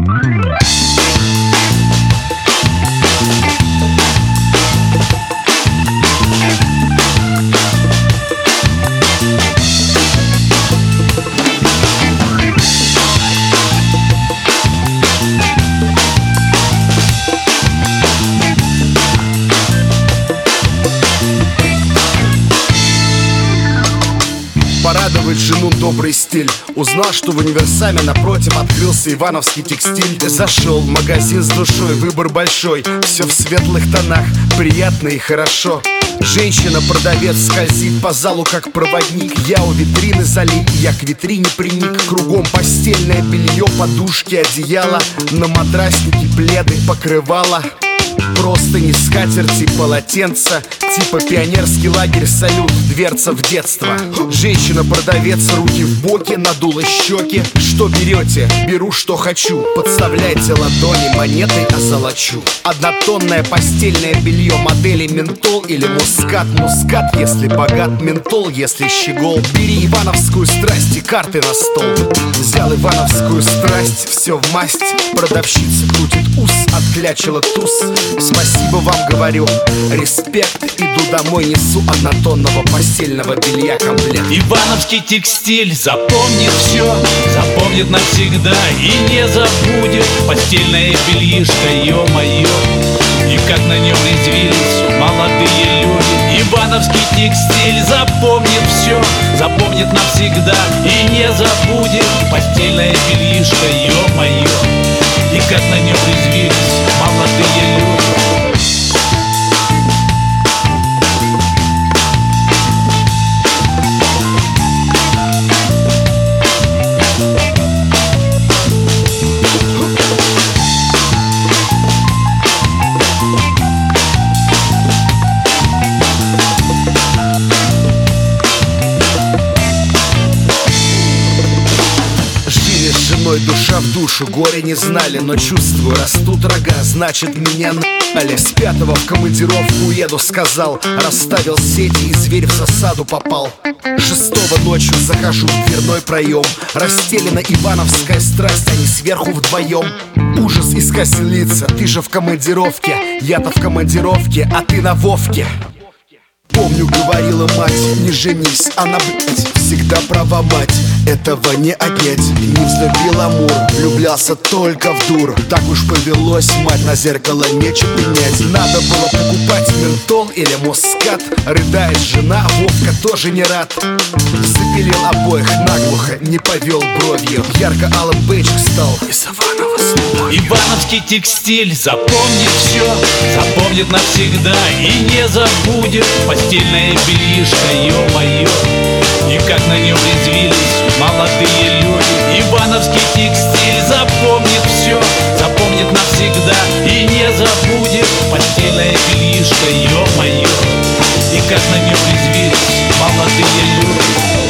Порадовать жену добрый стиль. Узнал, что в универсаме напротив открылся ивановский текстиль. Зашел в магазин с душой, выбор большой, все в светлых тонах, приятно и хорошо. Женщина-продавец скользит по залу, как проводник. Я у витрины залип, я к витрине приник. Кругом постельное белье, подушки, одеяло, на матраснике пледы, покрывала, простыни, скатерти, полотенца. Типа пионерский лагерь, салют, дверца в детство. Женщина-продавец, руки в боки, надула щеки. Что берете? Беру, что хочу. Подставляйте ладони, монетой озолочу. Однотонное постельное белье модели ментол или мускат. Мускат, если богат, ментол, если щегол. Бери ивановскую страсть и карты на стол. Взял ивановскую страсть, все в масть. Продавщица крутит ус, отклячила туз. Спасибо вам говорю, респект. Иду домой, несу однотонного постельного белья комплект. Ивановский текстиль запомнит все, запомнит навсегда и не забудет. Постельное бельишко, ё-моё, и как на нем резвились молодые люди. Ивановский текстиль запомнит все, запомнит навсегда и не забудет. Постельное бельишко, ё-моё, и как на нем резвились молодые люди. Душа в душу, горе не знали, но чувствую, растут рога, значит меня на***ли. С 5-го в командировку уеду, сказал, расставил сети и зверь в засаду попал. 6-го ночью захожу в дверной проем, расстелена ивановская страсть, они сверху вдвоем. Ужас исказил лица, ты же в командировке, я-то в командировке, а ты на Вовке. Помню, говорила мать, не женись, она, блядь, всегда права мать. Этого не отнять, не взлюбил Амур, влюблялся только в дур. Так уж повелось, мать, на зеркало нечего менять. Надо было покупать ментол или мускат. Рыдает жена, Вовка тоже не рад. Запилил обоих наглухо, не повел бровью. Ярко-алым бейджик стал из Иванова с любовью. Ивановский текстиль запомнит все, запомнит навсегда и не забудет. Постельное бельишко, ё-моё, и как на нем резвились молодые люди. Ивановский текстиль запомнит все, запомнит навсегда и не забудет. Постельное бельишко, ё-моё, и как на нем резвились молодые люди.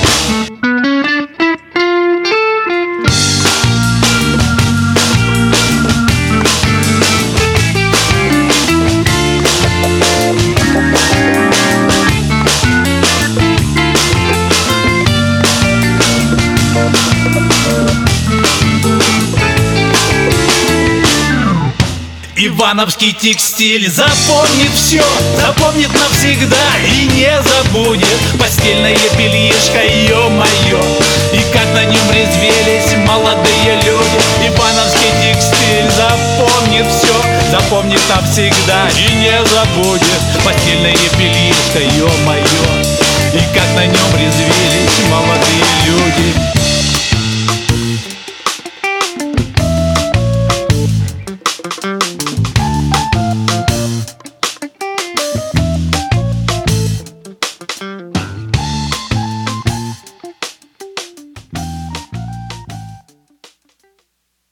Ивановский текстиль запомнит все, запомнит навсегда и не забудет. Постельное бельишко, ё-моё, и как на нем резвились молодые люди. Ивановский текстиль запомнит все, запомнит навсегда и не забудет. Постельное бельишко,